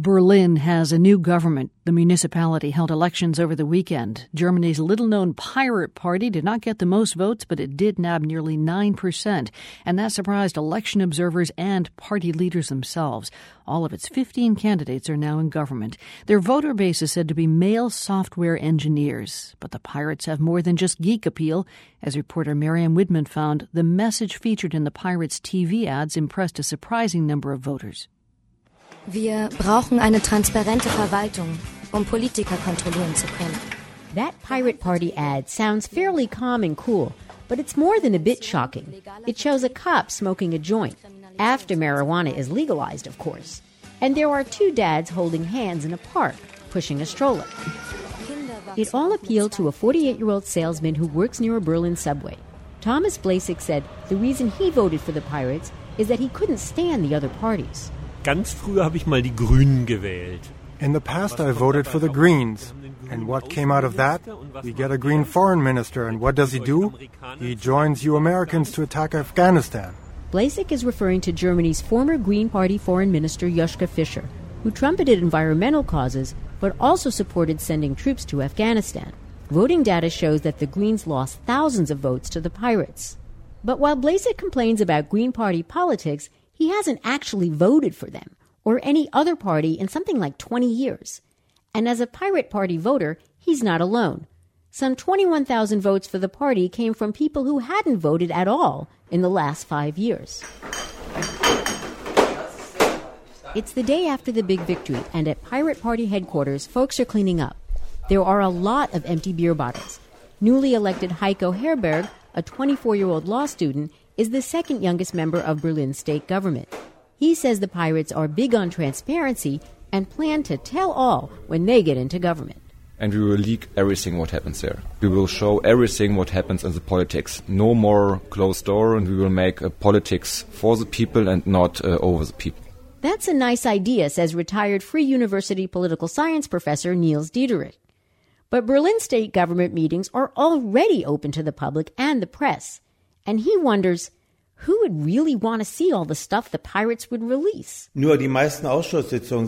Berlin has a new government. The municipality held elections over the weekend. Germany's little-known Pirate Party did not get the most votes, but it did nab nearly 9%. And that surprised election observers and party leaders themselves. All of its 15 candidates are now in government. Their voter base is said to be male software engineers. But the Pirates have more than just geek appeal. As reporter Miriam Widman found, the message featured in the Pirates' TV ads impressed a surprising number of voters. Wir brauchen eine transparente Verwaltung, Politiker kontrollieren zu können. That Pirate Party ad sounds fairly calm and cool, but it's more than a bit shocking. It shows a cop smoking a joint, after marijuana is legalized, of course. And there are two dads holding hands in a park, pushing a stroller. It all appealed to a 48-year-old salesman who works near a Berlin subway. Thomas Blasik said the reason he voted for the Pirates is that he couldn't stand the other parties. Ganz früher habe ich mal die Grünen gewählt. In the past, I voted for the Greens. And what came out of that? We get a Green foreign minister, and what does he do? He joins you Americans to attack Afghanistan. Blasik is referring to Germany's former Green Party foreign minister Joschka Fischer, who trumpeted environmental causes but also supported sending troops to Afghanistan. Voting data shows that the Greens lost thousands of votes to the Pirates. But while Blasik complains about Green Party politics, he hasn't actually voted for them or any other party in something like 20 years. And as a Pirate Party voter, he's not alone. Some 21,000 votes for the party came from people who hadn't voted at all in the last 5 years. It's the day after the big victory, and at Pirate Party headquarters, folks are cleaning up. There are a lot of empty beer bottles. Newly elected Heiko Herberg, a 24-year-old law student, is the second youngest member of Berlin's state government. He says the Pirates are big on transparency and plan to tell all when they get into government. And we will leak everything what happens there. We will show everything what happens in the politics. No more closed door, and we will make a politics for the people and not over the people. That's a nice idea, says retired Free University political science professor Niels Diederich. But Berlin state government meetings are already open to the public and the press. And he wonders, who would really want to see all the stuff the Pirates would release? Most of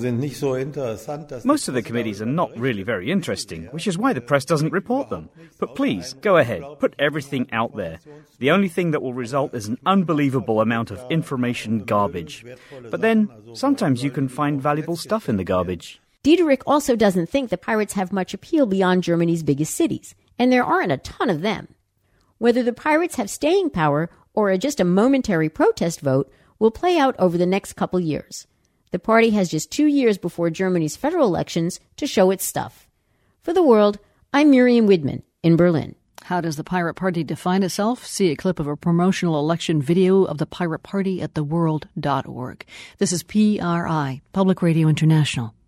the committees are not really very interesting, which is why the press doesn't report them. But please, go ahead, put everything out there. The only thing that will result is an unbelievable amount of information garbage. But then, sometimes you can find valuable stuff in the garbage. Diederich also doesn't think the Pirates have much appeal beyond Germany's biggest cities, and there aren't a ton of them. Whether the Pirates have staying power or just a momentary protest vote will play out over the next couple years. The party has just 2 years before Germany's federal elections to show its stuff. For The World, I'm Miriam Widman in Berlin. How does the Pirate Party define itself? See a clip of a promotional election video of the Pirate Party at theworld.org. This is PRI, Public Radio International.